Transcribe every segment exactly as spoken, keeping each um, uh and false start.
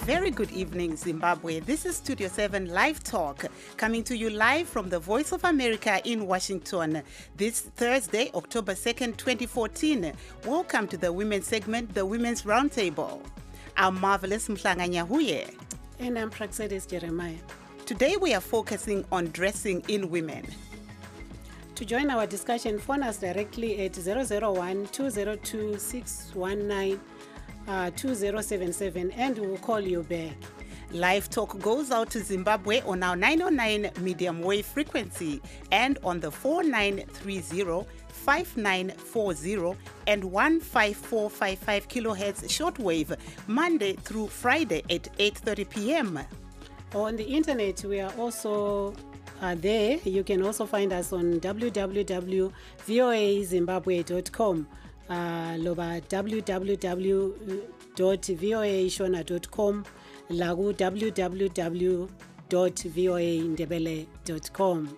very good evening, Zimbabwe. This is Studio seven Live Talk, coming to you live from the Voice of America in Washington. This Thursday, October second, twenty fourteen. Welcome to the women's segment, the Women's Roundtable. I'm Marvelous Mhlanga Nyahuye. And I'm Praxedis Jeremiah. Today we are focusing on dressing in women. To join our discussion, phone us directly at zero zero one, two zero two, six one nine, two zero seven seven and we'll call you back. Live Talk goes out to Zimbabwe on our nine oh nine medium wave frequency and on the four nine three zero, five nine four zero and one five four five five kilohertz shortwave, Monday through Friday at eight thirty p.m. On the internet, we are also uh, there. You can also find us on w w w dot voa zimbabwe dot com. Uh, loba w w w dot voa shona dot com, lagu w w w dot voa ndebele dot com.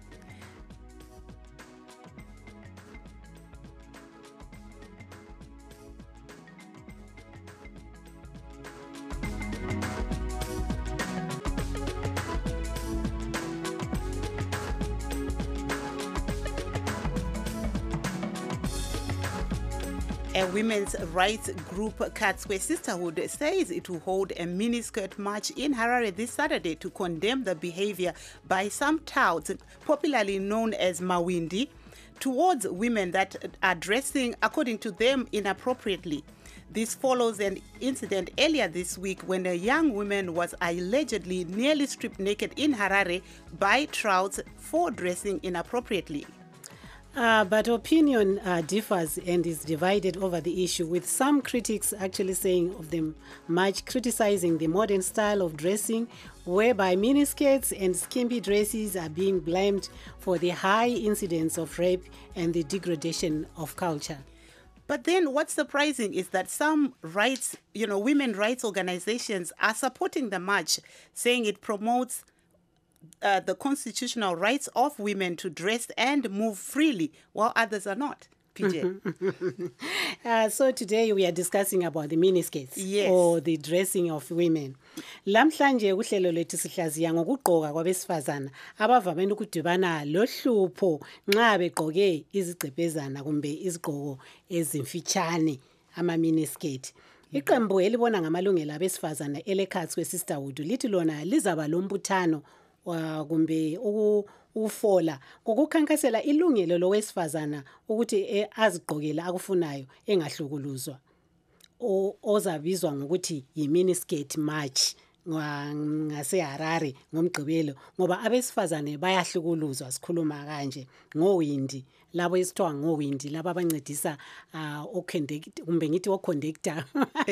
A women's rights group, Katswe Sisterhood, says it will hold a miniskirt march in Harare this Saturday to condemn the behavior by some touts, popularly known as Mawindi, towards women that are dressing, according to them, inappropriately. This follows an incident earlier this week when a young woman was allegedly nearly stripped naked in Harare by trouts for dressing inappropriately. Uh, but opinion uh, differs and is divided over the issue, with some critics actually saying of them much criticizing the modern style of dressing, whereby miniskirts and skimpy dresses are being blamed for the high incidence of rape and the degradation of culture. But then what's surprising is that some rights, you know, women rights organizations are supporting the march, saying it promotes Uh, the constitutional rights of women to dress and move freely, while others are not. P J. uh, so today we are discussing about the miniskirts, yes, or the dressing of women. Lamhlanje uhlelo lethu sihlaziya ngokugqoka kwabesifazana abavamile ukudibana lohlupho nxa begqoke izigcebhezana kumbe izigqoko ezimfitshane, ama miniskirt. Iqembu elibona ngamalungelo abesifazana eleKhatswe Sisterhood lithi lona lizaba lombuthano wa kumbe ufola kokukhankasela ilungelo lowesifazana ukuthi azigqokela akufunayo engahlukuluzwa, ozabizwa ngokuthi yi-miniskirt march ngase Harare ngomgqibelo, ngoba abesifazane bayahlukuluzwa. Sikhuluma kanje ngowindi, labo esithiwa ngowindi, labo abancedisa uh, oconductor kumbe ngithi oconductor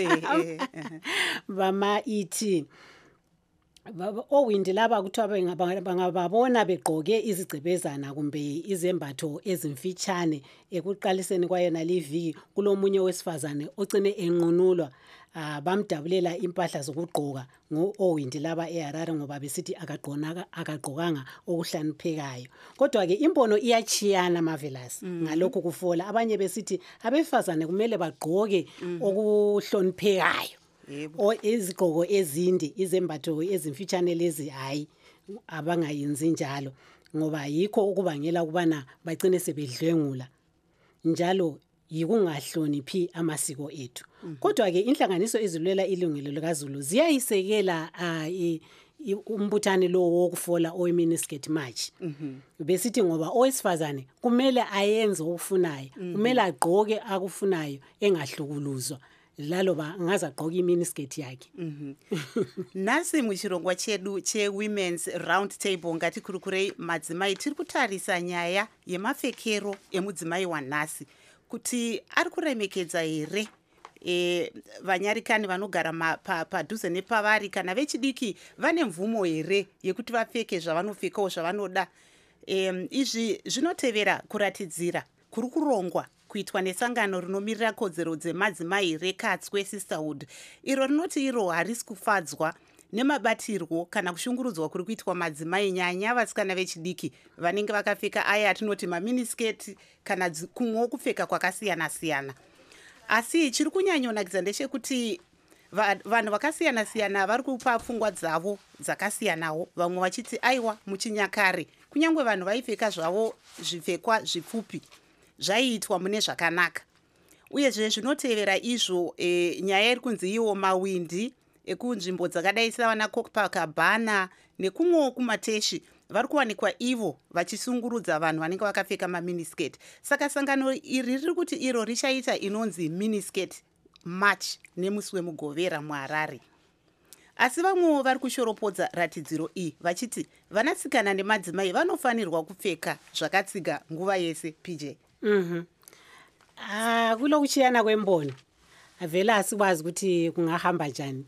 bama-E T. Owindi laba kuthiwa bangababona begqoke izigcebezana kumbe izembatho ezimfitshane ekuqaliseni kwayona liviki, kulomunye wesifazane ocine enqunulwa, uh, bamdabulela impahla zokugqoka ngo-owindi laba eHarare ngoba besithi akagqonaka akagqokanga okuhlaniphekayo. Kodwa ke imbono iyachiyana Marvelous, mm-hmm, ngalokho kufola. Abanye besithi abesifazane kumele bagqoke, mm-hmm, okuhloniphekayo, o izigqoko ezinde, izembatho ezimfitshane lezi hayi abangayenzi njalo, ngoba yikho ukubangela ukubana bagcine sebedlwengula njalo yikungahloniphi amasiko ethu. Mm-hmm. Kodwa ke inhlanganiso ezilwela ilungelo likaZulu ziyayisekela uh, umbuthane lo wokufola owe-miniskirt march. Mm-hmm. Besithi ngoba owesifazane kumele ayenze okufunayo, mm-hmm, kumele agqoke akufunayo engahlukuluzwa, laloba ngaza gqoka iminiskirt yakhe. Mhm. Nasi muchirongwa chedu che Women's Roundtable ngati kurukurei madzimai tiri kutarisa nyaya yemapfekero emudzimai wanhasi kuti ari kuremekedza here e vanyarikani vanogara padhuze nepavari kana vechidiki vane mvumo here yekuti vapfeke zvavanopfekawo zvavanoda. E, izvi zvinotevera kuratidzira kuri kurongwa kuitwa nesangano rinomirira kodzero dzemadzimai reKatswe Sisterhood, iro rinoti iro harisi kufadzwa nemabatirwo kana kushungurudzwa kuri kuitwa madzimai nyanya vasikana vechidiki vanenge vakapfeka aya atinoti maminisketi kana kumwewo kupfeka kwakasiyana siyana. Asi chiri kunyanyonakidza ndechekuti Va- vanhu vakasiyana siyana vari kupa pfungwa dzavo dzakasiyanawo, vamwe vachiti aiwa muchinyakare kunyange vanhu vaipfeka zvavo zvipfekwa zvipfupi zvaiitwa mune zvakanaka. Uyezve zvinotevera izvo e, nyaya iri kunzi iwo mawindi ekunzvimbo dzakadai savana Copacabana nekumwewo kumateshi vari kuwanikwa ivo vachisungurudza vanhu vanenge vakapfeka maminiskirt. Saka sangano iri riri kuti iro richaita inonzi miniskirt march nemusi wemugovera muHarare. Asi vamwewo vari kushoropodza ratidziro iyi vachiti vanasikana nemadzimai vanofanirwa kupfeka zvakatsiga nguva yese. P J. Mhm. Ah, kulokuchiyana kwembono. Avela asikwazi ukuthi kungahamba njani.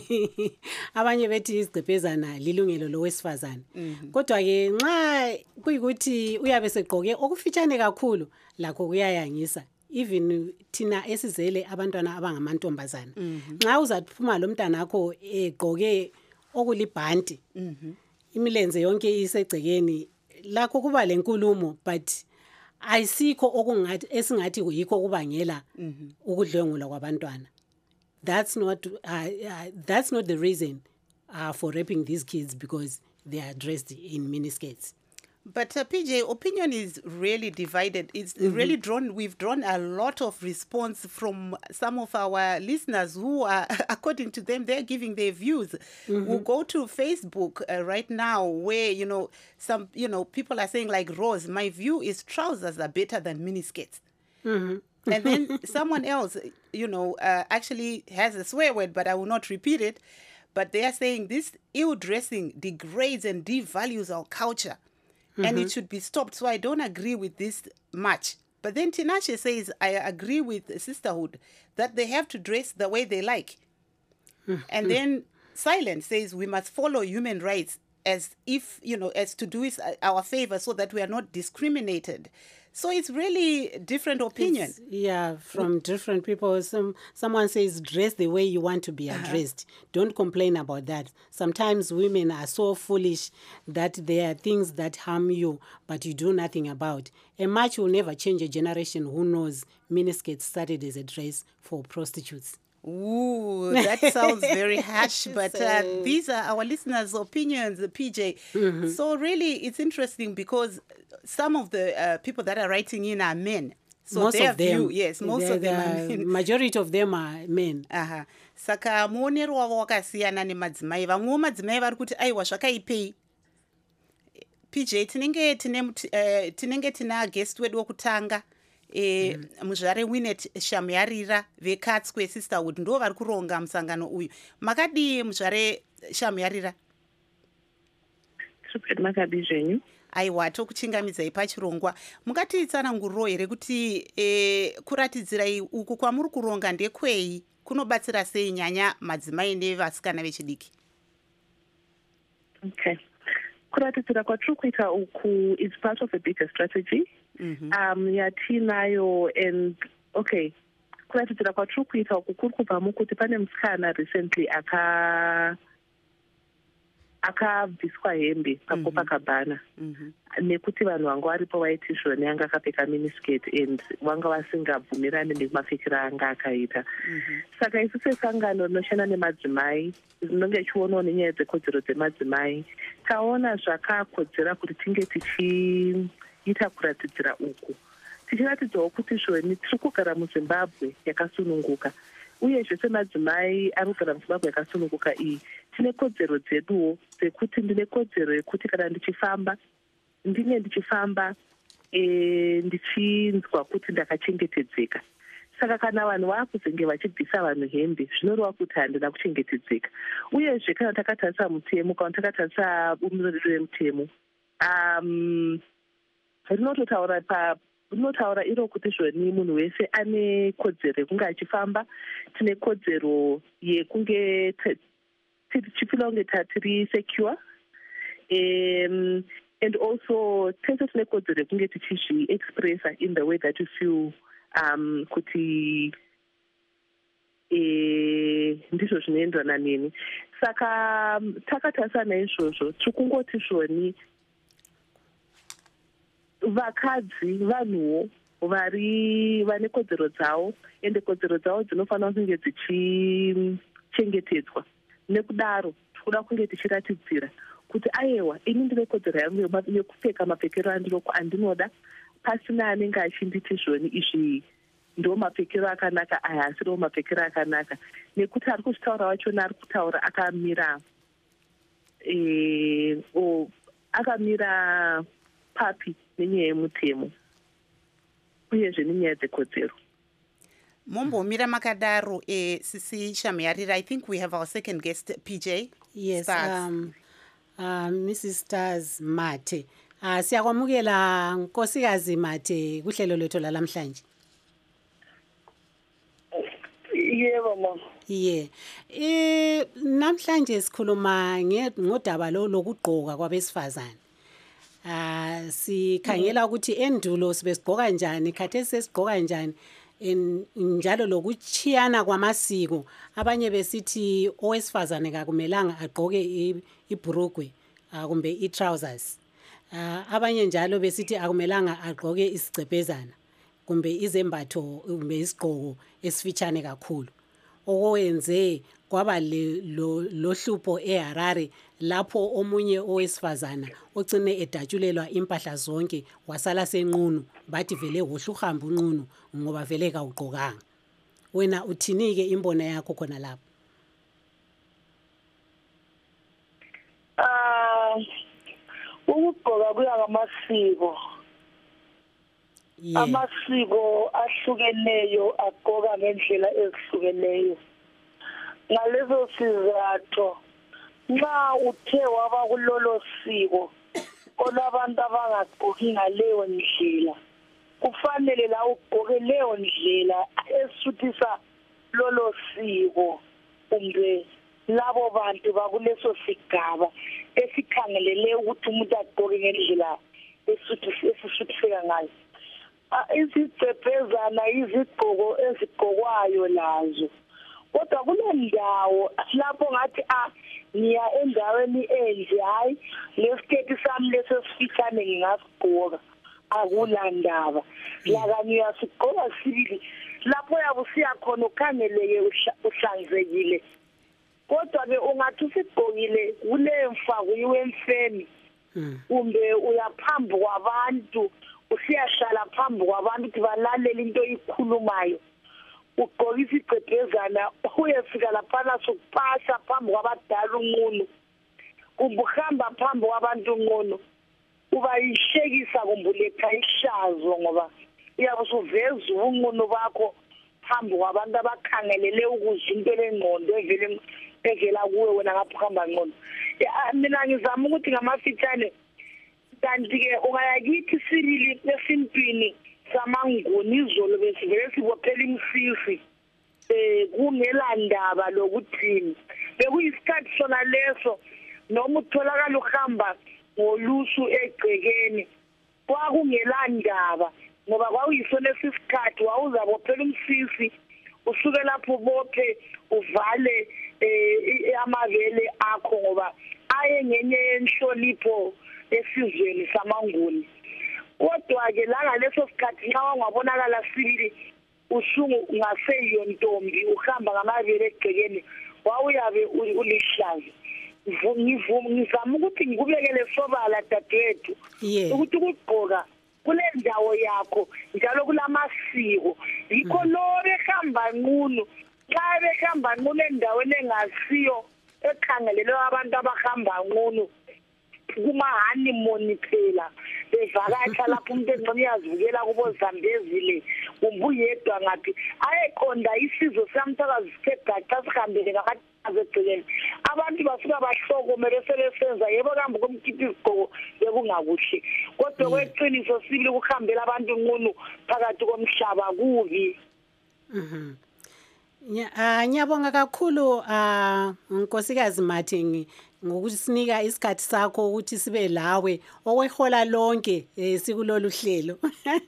Abanye bethi izigcebhezana lilungelo lowesifazane. Kodwa ke nxa kuyikuthi uyabe segqoke okufitshane kakhulu lakho kuyayangisa. Even thina esizele abantwana abangamantombazana. Nxa uzaphuma lo mntanakho egqoke okulibhanti. Imilenze yonke isegcekeni lakho kuba lenkulumo, but ayisikho okungathi esingathi yikho kubangela ukudlwengulwa kwabantwana. That's not uh, uh, that's not the reason uh, for raping these kids because they are dressed in miniskirts. But uh, P J, opinion is really divided. It's mm-hmm. really drawn, we've drawn a lot of response from some of our listeners who are, according to them, they're giving their views. Mm-hmm. We'll go to Facebook uh, right now where, you know, some, you know, people are saying like, Rose, my view is trousers are better than miniskirts. Mm-hmm. And then someone else, you know, uh, actually has a swear word, but I will not repeat it. But they are saying this ill dressing degrades and devalues our culture. Mm-hmm. And it should be stopped. So I don't agree with this much. But then Tinashe says, I agree with Sisterhood that they have to dress the way they like. Mm-hmm. And then Silent says we must follow human rights as if, you know, as to do it our favor so that we are not discriminated. So it's really different opinion. It's, yeah, from different people. Some someone says dress the way you want to be addressed. Uh-huh. Don't complain about that. Sometimes women are so foolish that there are things that harm you, but you do nothing about. A march will never change a generation who knows miniskirts started as a dress for prostitutes. Ooh, that sounds very harsh, but uh, these are our listeners' opinions, P J. Mm-hmm. So really, it's interesting because some of the uh, people that are writing in are men. So most their of them, view, yes, most the, of them the are men. Majority of them are men. Aha. Saka muonero wavo wakasiyana nemadzimai. Vamwewo madzimai vari kuti aiwa zvakaipei. P J, tinenge tine uh, tinenge tina guest wedu wokutanga. E, mm. muzvare Winnet Shamyarira vekatswe Sisterhood ndo vari kuronga musangano uyu. Makadi muzvare Shamyarira? Super makadi zvenyu. Aiwa, tokuchingamidzai pachirongwa. Mungatiitsananguriro here kuti e, kuratidzira uku kwamuri kuronga ndekwei kunobatsira sei nyanya madzimai nevasikana vechidiki? Okay. Kuratidzira kwatiri kuita uku is part of a bigger strategy. Mm-hmm. Um, yatinayo and okay, kuratidzira kwatiri kuita uku kuri kubva mukuti pane musikana recently aka akabviswa hembe paCopacabana mm-hmm. nekuti vanhu vanga varipo vaiti zvone anga akapfeka miniskirt and vanga vasingabvumirani nemapfekero anga akaita. Mm-hmm. Saka isu sesangano rinoshanda nemadzimai rinonge chionawo nenyaya dzekodzero dzemadzimai taona zvakakodzera kuti tinge tichiita kuratidzira uku tichiratidzawo kuti zvoni tiri kugara muZimbabwe yakasununguka uyezve semadzimai ari kugara muZimbabwe yakasununguka iyi tine kodzero dzeduwo dzekuti ndine kodzero yekuti kana ndichifamba ndinge ndichifamba e, ndichinzwa kuti ndakachengetedzeka. Saka kana vanhu vakuzenge vachibvisa vanhu hembe zvinoreva kuti handina kuchengetedzeka. Uyezve kana takatarisa mutemo kana takatarisa bumbiro remutemo um, rinototaura pa rinotaura iro kuti zvoni munhu wese ane kodzero yekunge achifamba, tine kodzero yekunge tichifila kunge tiri secure um, and also tese tine kodzero yekunge tichizvi-expressa in the way that you feel um, kuti e, ndizvo zvinoenderana neni. Saka takatarisa naizvozvo tiri kungoti zvoni vakadzi vanhuwo vari vane kodzero dzavo ende kodzero dzavo dzinofanira kunge dzichi chengetedzwa. Nekudaro tinoda kunge tichiratidzira kuti aiwa ini ndine kodzero yangu yekupfeka mapfekero andinoda pasina anenge achinditi zvoni izvi ndo mapfekero akanaka aya asiriwo mapfekero akanaka, nekuti ari kuzvitaura wachona ari kutaura akamira e, o, akamira papi nenyaya yemutemo uyezve nenyaya dzekodzero. Mumbomira makadaro e, Sisi Shamuyarira, I think we have our second guest, P J. Yes, Stars. um, uh, Missus Stars Mate. Uh, siyakwamukela Nkosikazi Mate kuhlelo lethu lalamhlanje. Yebo mama. Yeah. Eh namhlanje sikhuluma ngodaba lo lokugqoka kwabesifazane. Ah sikhangela ukuthi endulo sibesigqoka kanjani, khathesi sesigqoka kanjani, njalo lokuchiyana kwamasiko. Abanye besithi owesifazane kakumelanga agqoke ibhurugwe kumbe i-trousers. Abanye njalo besithi akumelanga agqoke isigcebhezana kumbe izembatho kumbe isigqoko esifitshane kakhulu. Okwenze kwaba lohlupho eHarare lapho omunye owesifazana ocine edatshulelwa impahla zonke wasala senqunu, bathi vele wohla uhamba unqunu ngoba vele kawugqokanga. Wena uthinike imbono yakho khona lapho? Ah ukugqoka kuya ngamasiko. Yeah. Amasiko ahlukeneyo agqoka ngendlela ezihlukeneyo. Ngalezo sizathu nxa uthe waba kulolo siko olabantu abangagqoki ngaleyo ndlela, kufanele la ugqoke leyo ndlela esuthisa lolo siko kumbe labo bantu bakuleso sigaba esikhangelele ukuthi umuntu agqoke ngendlela esisuthisa ngayo. Izigcebhezana izigqoko ezigqokwayo lazo, kodwa kulendawo lapho ngathi ah niya endaweni enje, hayi lesiketi sami leso sifitshane ngingasigqoka, akulandaba lakanye uyasigqoka sibili lapho yabe usiya khona ukhangeleke uhlanzekile. Kodwa ke ungathi usigqokile kule mfako iwemfeni kumbe uyaphambi kwabantu usiyahlala phambi kwabantu ukuthi balalele into ikhulumayo, ugqoka isigcebhezana uyefika laphana sokupasha phambi kwabadala unqunu kumbe uhamba phambi kwabantu unqunu, uba yishekisa kumbe uletha ishazo ngoba uyabe usuveza unqunu bakho phambi kwabantu abakhangelele ukuzwa into lengqondo evele evela kuwe wena ngapha uhamba ngqondo. Mina ngizama ukuthi ngamafitshane kanti-ke ungayakithi sibili esintwini samanguni izolo besivele sibophela imsisi um kungelandaba lokuthini. Bekuyisikhathi sona leso noma utholakala uhamba ngolusu egcekeni kwakungelandaba ngoba kwakuyisona esisikhathi wawuzabophela umsisi usuke lapho ubophe uvale amavele akho ngoba aye ngenye yenhlonipho esizweni samanguni. Kodwa-ke la ngaleso sikhathi nxa wangabonakala sibili usungu ngaseyiyo ntombi uhamba ngamavele egcekeni wawuyabe ulihlazi. Ngizama ukuthi ngikubekele sobala dadethu ukuthi ukugqoka kule ndawo yakho njalo kulamasiko, yikho lo behamba nqunu xa behamba nqunu endaweni engasiyo ekhangelelwe abantu abahamba nqunu kuma-honeymoon phela bevakatsha lapho umuntu engcono uyazivukela kubo Zambezile kumbe uyedwa ngaphi ayeqonda isizwe samthakazi sisegaxa sihambele ngamazi egcekeni, abantu basuka bahlokome besebesenza yebo kambe komkhipha izigqoko bekungakuhle, kodwa kweqiniso sibili kuhambela abantu nqunu phakathi komhlaba kubi. Mhm. Ah ngiyabonga kakhulu ah Nkosikazi Mate ngokusinika isikhathi sakho ukuthi sibe lawe okwehola lonke sikulolu hlelo.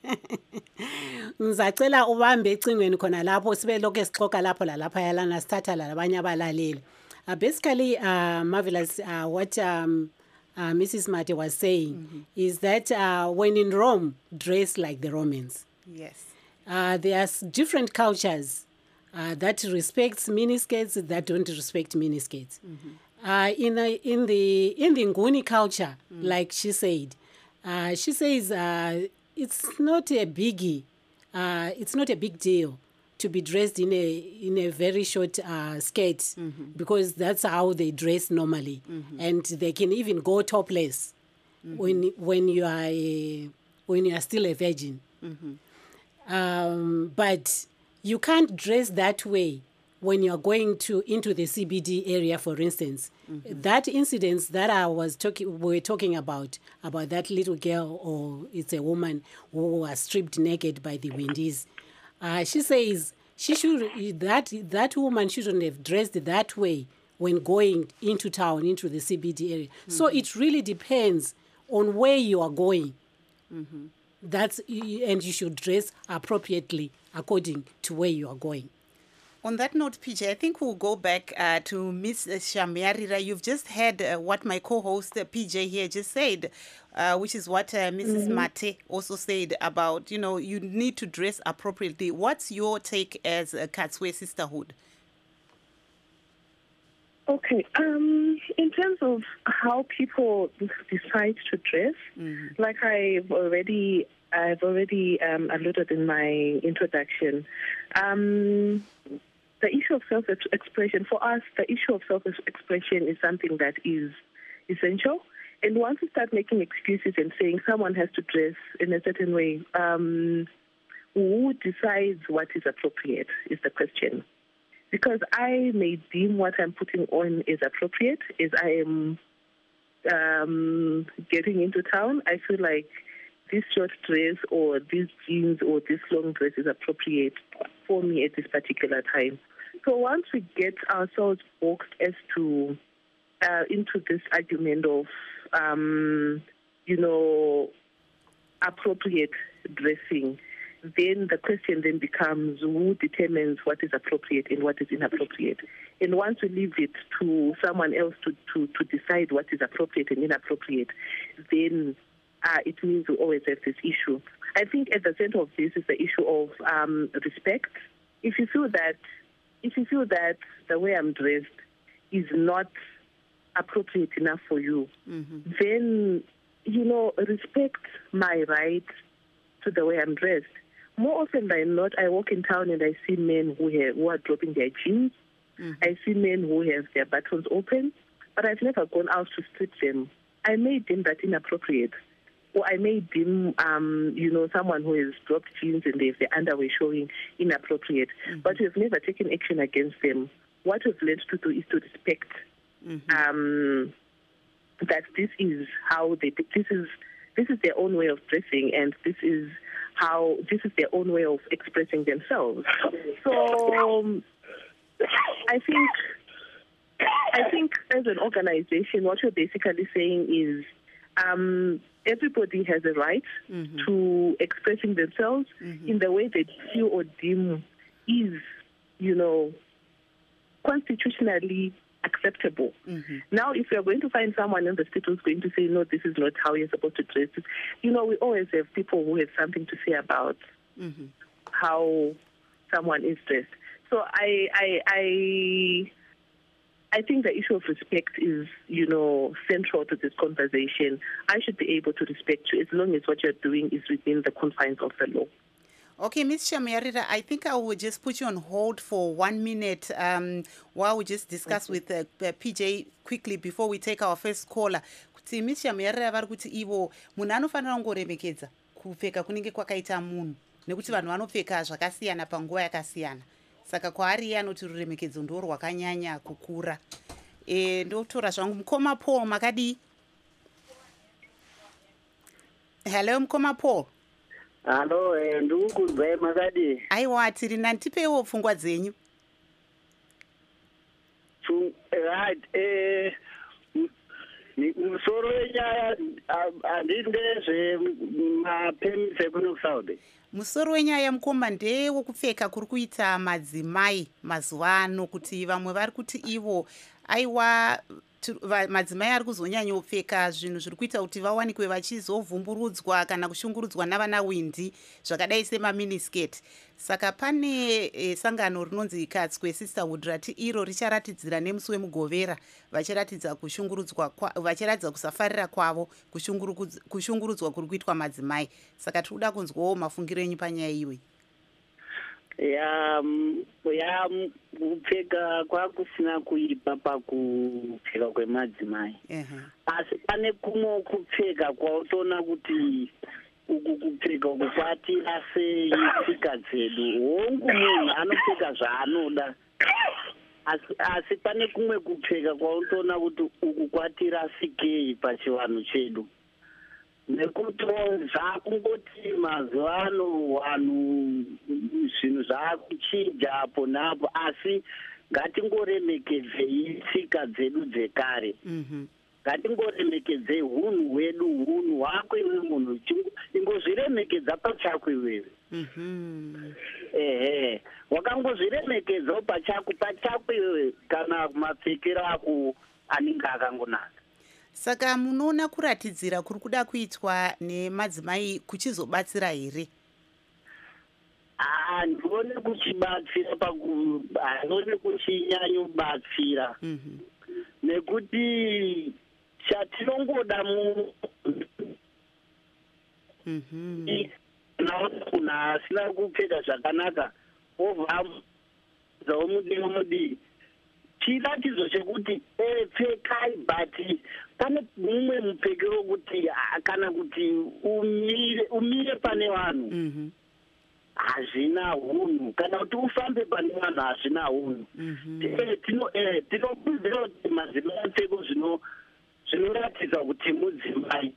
Ngizacela ubambe ecingweni khona lapho sibe lokho esixoxa lapho la lapha yalana sithatha labanye abalaleli. Uh, basically uh, Marvelous uh, what um, uh, Missus Mate was saying mm-hmm. is that uh, when in Rome, dress like the Romans. Yes. Uh, there's different cultures uh, that respects miniskirts, that don't respect miniskirts. Mm-hmm. uh, in, a, in, the, in the Nguni culture, mm. like she said, uh, she says uh, it's not a biggie, uh, it's not a big deal to be dressed in a in a very short uh, skirt, mm-hmm. because that's how they dress normally, mm-hmm. and they can even go topless, mm-hmm. when when you are a, when you are still a virgin. Mm-hmm. Um, but you can't dress that way when you are going to into the C B D area, for instance. Mm-hmm. That incident that I was talking we were talking about about that little girl, or it's a woman who was stripped naked by the Windies. Uh, she says she should that that woman shouldn't have dressed that way when going into town, into the C B D area. Mm-hmm. So it really depends on where you are going. Mm-hmm. That's and you should dress appropriately according to where you are going. On that note, P J, I think we'll go back uh, to Miss Shamyarira. You've just heard uh, what my co-host uh, P J here just said, uh, which is what uh, Missus Mm-hmm. Mate also said about, you know, you need to dress appropriately. What's your take as a Katswe Sisterhood? Okay, um, in terms of how people decide to dress, mm-hmm. like I've already, I've already um, alluded in my introduction. Um, The issue of self-expression, for us, the issue of self-expression is something that is essential. And once you start making excuses and saying someone has to dress in a certain way, um, who decides what is appropriate is the question. Because I may deem what I'm putting on is appropriate as I am um, getting into town. I feel like this short dress or these jeans or this long dress is appropriate for me at this particular time. So once we get ourselves boxed as to uh, into this argument of, um, you know, appropriate dressing, then the question then becomes who determines what is appropriate and what is inappropriate. And once we leave it to someone else to, to, to decide what is appropriate and inappropriate, then uh, it means we always have this issue. I think at the center of this is the issue of um, respect. If you feel that If you feel that the way I'm dressed is not appropriate enough for you, mm-hmm. then, you know, respect my right to the way I'm dressed. More often than not, I walk in town and I see men who, have, who are dropping their jeans. Mm-hmm. I see men who have their buttons open, but I've never gone out to strip them. I may deem that inappropriate. Or I may deem, um, you know, someone who has dropped jeans and they have the underwear showing inappropriate. Mm-hmm. But we've never taken action against them. What we've learned to do is to respect mm-hmm. um, that this is how they, this is this is their own way of dressing, and this is how this is their own way of expressing themselves. So um, I think I think as an organization, what we're basically saying is. Um, Everybody has a right mm-hmm. to expressing themselves mm-hmm. in the way they feel or deem is, you know, constitutionally acceptable. Mm-hmm. Now, if you're going to find someone in the street who's going to say, no, this is not how you're supposed to dress, you know, we always have people who have something to say about mm-hmm. how someone is dressed. So I, I, I I think the issue of respect is, you know, central to this conversation. I should be able to respect you as long as what you're doing is within the confines of the law. Okay, Miz Shamyarira, I think I will just put you on hold for one minute um, while we just discuss okay. with uh, uh, P J quickly before we take our first caller. Kuti Miz Shamyarira vari kuti ivo munhu anofanira kungoremekedza kupfeka kunenge kwakaita munhu nekuti vanhu vanopfeka zvakasiyana panguva yakasiyana. Saka kwaari iye anoti ruremekedzo ndo rwakanyanya kukura. E, ndotora zvangu mukoma Paul makadi. Hello mukoma Paul. Hello, eh, ndikuzwe makadi. Aiwa tiri nantipewo pfungwa dzenyu. Right, eh musoro wenyaya andindezve mapemise kuno Saudi. Musoro wenyaya mukoma ndewokupfeka kuri kuita madzimai mazuva ano, kuti vamwe vari kuti ivo aiwa madzimai ari kuzonyanya kupfeka zvinhu zviri kuita kuti vawanikwe vachizovhumburudzwa kana kushungurudzwa navana windi zvakadai semaminisketi. Saka pane e, sangano rinonzi Katswe Sisterhood rati iro richaratidzira nemusi wemugovera vachiratidza kushungurudzwa vachiratidza kusafarira kwavo kushungurudzwa kuri kuitwa madzimai. Saka tiri kuda kunzwawo mafungiro enyu panyaya iwe. ya ya kupfeka kwakusina kuipa pakupfeka kwemadzimai. Asi pane kumwe kupfeka kwautoona kuti uku kupfeka uku kwatira sei tsika dzedu. Hongu munhu anopfeka zvaanoda, asi asi pane kumwe kupfeka kwautoona kuti uku kwatira sikei pachivanhu chedu. Nekuti zvakungoti mazuva ano vanhu zvinhu zvakuchinja apo napo, asi ngatingoremekedzei tsika dzedu dzekare. Ngatingoremekedzei hunhu hwedu, hunhu hwako iwe munhu, ingozviremekedza pachako iwewe. Ehe, wakangozviremekedzawo pachako pachako iwewe kana mapfekero ako anenge akangonaka. Saka munoona kuratidzira kuri kuda kuitwa nemadzimai kuchizobatsira here? Ah, ndone kuchibatsira paku ndone kuchinyanyobatsira. Nekuti chatinongoda mu mhm na asina kupfeka zvakanaka ovha zvaomudiro mudi chiratidzo chekuti pfekai, but pane mumwe mupfekero wekuti kana kuti umire umire pane vanhu hazvina hunhu, kana kuti ufambe pane vanhu hazvina hunhu. Tinokurudzira kuti madzimai apfeko zvinoratidza kuti mudzimai,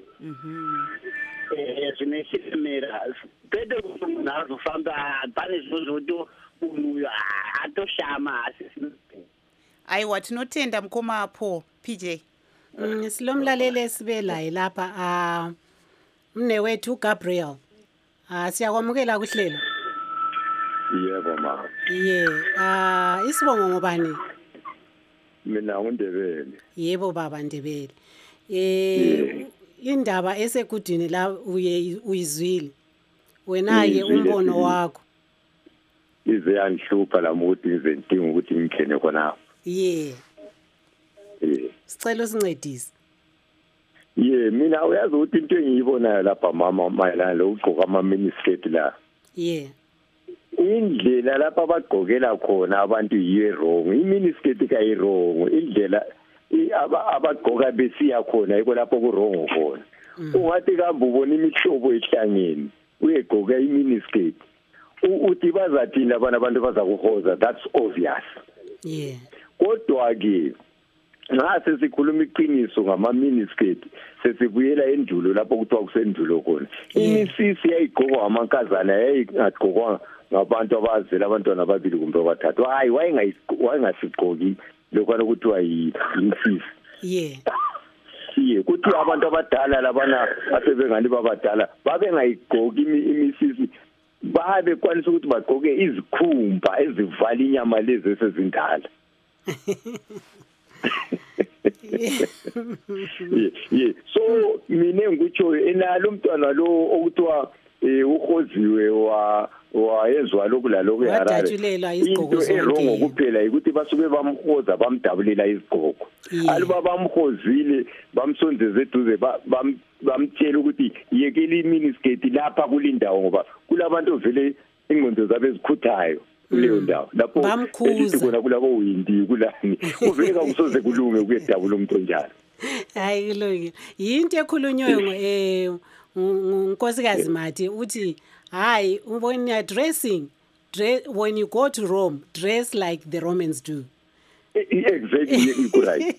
zvine chiremera, kwete kuti munhu azofamba pane zvino zvoti munhu uyu atoshama asi. Aiwa, tinotenda mukoma Paul. P J. Mm, silomlaleli esibelayo lapha ah mne wethu Gabriel. Ah siyakwamukela kuhlelo. Yebo mama. Ye, ah isibongo ngobani? Mina uNdebele. Yebo baba Ndebele. Eh indaba esegudini la uye uyizwile. Wena ke umbono wakho. Ize yanhlupha lamuthi izentinga ukuthi ngikene khona. Yeah. Eh. Sicelo sincedise. Yeah, mina uyazi ukuthi into engiyibonayo lapha mama mayelana lokugqoka ama miniskirt la. Yeah. Indlela lapha abagqokela khona abantu yiye wrong. I-miniskirt kayi wrong. Indlela abagqoka besiya khona yiko lapho ku wrong khona. Ungathi kambe ubona imihlobo ehlangene uyegqoka i-miniskirt. Uthi bazathini abana abantu bazakuhoza, that's obvious. Yeah. Kodwa ke ngase sikhuluma iqiniso ngama miniskirt sesibuyela endulo lapho kuthiwa kusendulo khona. Imisisi yayigqokwa amankazana yayingagqokwa ngabantu abazela abantwana ababili kumbe abathathu. Hayi wayengasigqoki lokho kuthiwa yimisisi. Yeah. Siye kuthi abantu abadala labana asebengani babadala babe ngayigqoki imisisi, babe kwanisa ukuthi bagqoke izikhumba ezivala inyama lezi esezindala. Yeah, yeah. So mina ngikutsho enalo umntwana lo okuthiwa uhoziwe wa wayezwa lokulalo kuyarare. Into erongo kuphela ukuthi basuke bamhoza bamdabulela izigqoko. Aliba bamhozile bamsondeze eduze bamtshela ukuthi yekela iminiskirt lapha kulindawo ngoba kulabantu vele ingqondo zabe zikhuthayo kuleyo ndawo lapho bamkhuza khona kulabo windi kulani uvele kakusoze kulunge ukuyedabula umuntu onjalo. Hayi kulungile into ekhulunywe eh unkosikazi Mathi uthi hayi when you are dressing dress, when you go to Rome dress like the Romans do. Exactly, right.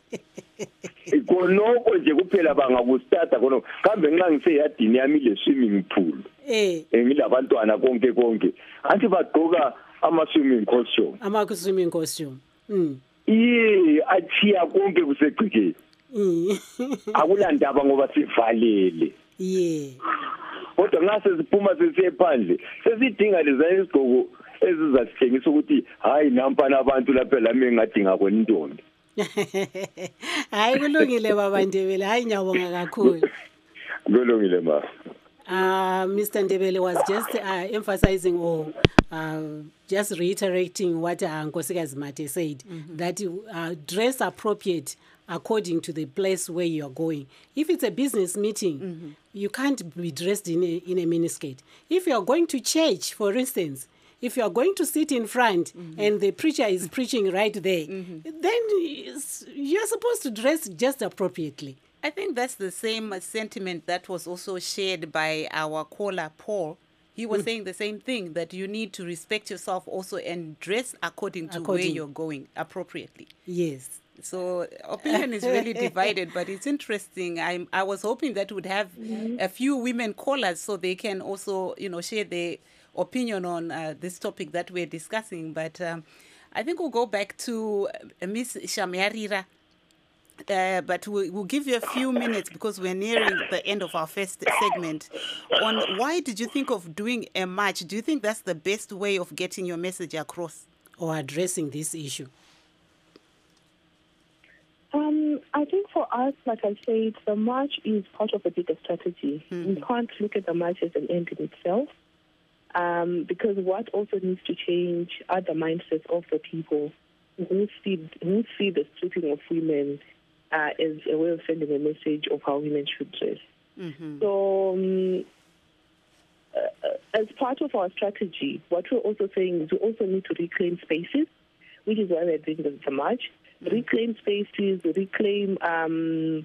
Konoko nje kuphela bangakustata kono kambe nxa ngiseyadini yami le swimming pool eh engilabantwana konke konke anti bagqoka ama swimming costume ama swimming costume mm eh athiya konke kusegcikeni akulandaba ngoba sivalele yeah kodwa ngase siphuma sesiye phandle sesidinga leza izigqoko ezizasithengisa ukuthi hayi nampa nabantu lapha la mina ngadinga kwentombi Hayi kulungile baba Ndebele, hayi nyawonga kakhulu. Kulungile ma. Uh, Mister Ndebele was just uh, emphasizing or uh, just reiterating what uh, Nkosikazi Mate said, mm-hmm. that you uh, dress appropriate according to the place where you are going. If it's a business meeting, mm-hmm. you can't be dressed in a, in a miniskirt. If you are going to church, for instance, if you are going to sit in front mm-hmm. and the preacher is preaching right there, mm-hmm. then you're supposed to dress just appropriately. I think that's the same sentiment that was also shared by our caller, Paul. He was mm. saying the same thing, that you need to respect yourself also and dress according to according. where you're going appropriately. Yes. So opinion is really divided, but it's interesting. I I was hoping that would have mm-hmm. a few women callers so they can also, you know, share their opinion on uh, this topic that we're discussing. But um, I think we'll go back to uh, Miss Shamyarira. Uh, but we'll, we'll give you a few minutes because we're nearing the end of our first segment on why did you think of doing a march? Do you think that's the best way of getting your message across or addressing this issue? Um, I think for us, like I said, the march is part of a bigger strategy. Mm-hmm. We can't look at the march as an end in itself, um, because what also needs to change are the mindsets of the people who see, who see the stripping of women Uh, as a way of sending a message of how women should dress. Mm-hmm. So, um, uh, as part of our strategy, what we're also saying is we also need to reclaim spaces, which is why we're doing the, the march. Mm-hmm. Reclaim spaces, reclaim, um,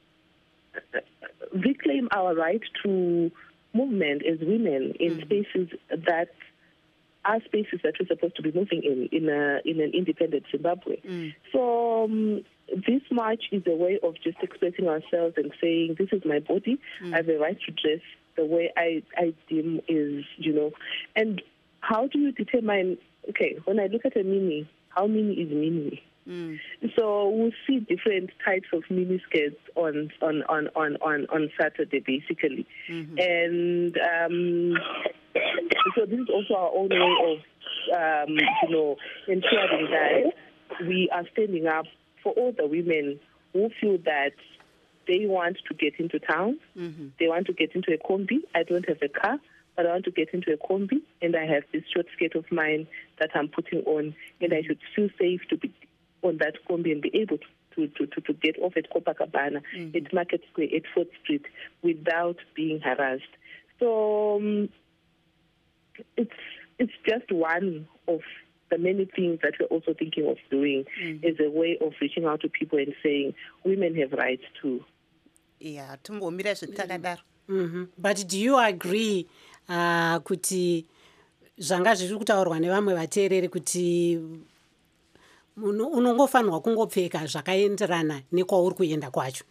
reclaim our right to movement as women in mm-hmm. spaces that are spaces that we're supposed to be moving in in, a, in an independent Zimbabwe. Mm. So. Um, This march is a way of just expressing ourselves and saying, this is my body. Mm. I have a right to dress the way I, I deem is, you know. And how do you determine, okay, when I look at a mini, how mini is mini? Mm. So we'll see different types of mini skirts on on, on, on, on, on Saturday, basically. Mm-hmm. And um, so this is also our own way of, um, you know, ensuring that we are standing up for all the women who feel that they want to get into town, mm-hmm. they want to get into a combi. I don't have a car, but I want to get into a combi, and I have this short skirt of mine that I'm putting on, and I should feel safe to be on that combi and be able to, to, to, to get off at Copacabana, mm-hmm. at Market Square, at fourth Street, without being harassed. So um, it's it's just one of the many things that we're also thinking of doing mm-hmm. is a way of reaching out to people and saying women have rights too. Yeah, mm-hmm. But do you agree uh, kuti zvanga zviri kutaurwa nevamwe vateereri kuti unongofanirwa kungopfeka zvakaenderana nekwauri kuenda kwacho?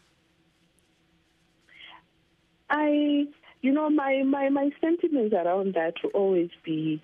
I, you know, my, my, my sentiments around that will always be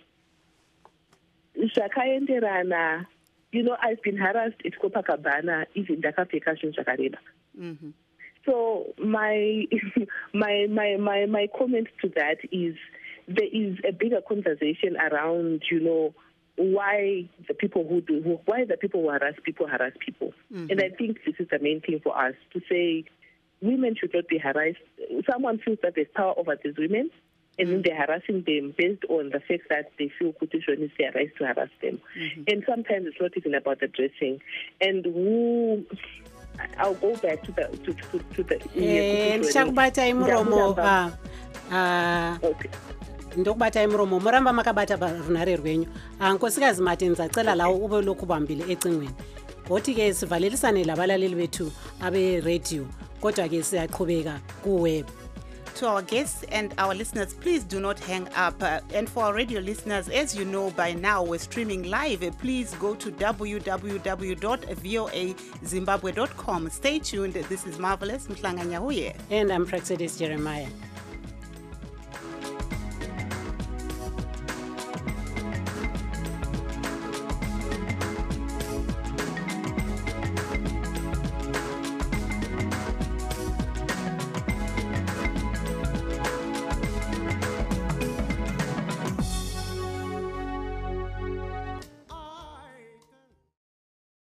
zvakaenderana. You know, I've been harassed at Copacabana even ndakapfeka zvinhu zvakareba. Mm-hmm. So my, my my my my comment to that is there is a bigger conversation around, you know, why the people who do who, why the people who harass people harass people. Mm-hmm. And I think this is the main thing for us to say women should not be harassed. Someone feels that there's power over these women, and then they're harassing them based on the fact that they feel Kutishon is their right to harass them. Mm-hmm. And sometimes it's not even about the dressing. And who, I'll go back to the to to, to the. Eh, ndakubata imuromo. Ah, ah. Okay. Ndokubata imuromo. Muramba makabata runare rwenyu. Nkosikazi Mate ndzacela lawo ube lokubambile ecingweni. Ngothi ke sivalelisane labalaleli bethu abe radio. Kodwa ke siyaqhubeka ku web. To our guests and our listeners, please do not hang up. Uh, and for our radio listeners, as you know by now, we're streaming live. Uh, please go to w w w dot voa zimbabwe dot com. Stay tuned. This is Marvelous Mhlanga Nyahuye. And I'm Praxedis Jeremiah.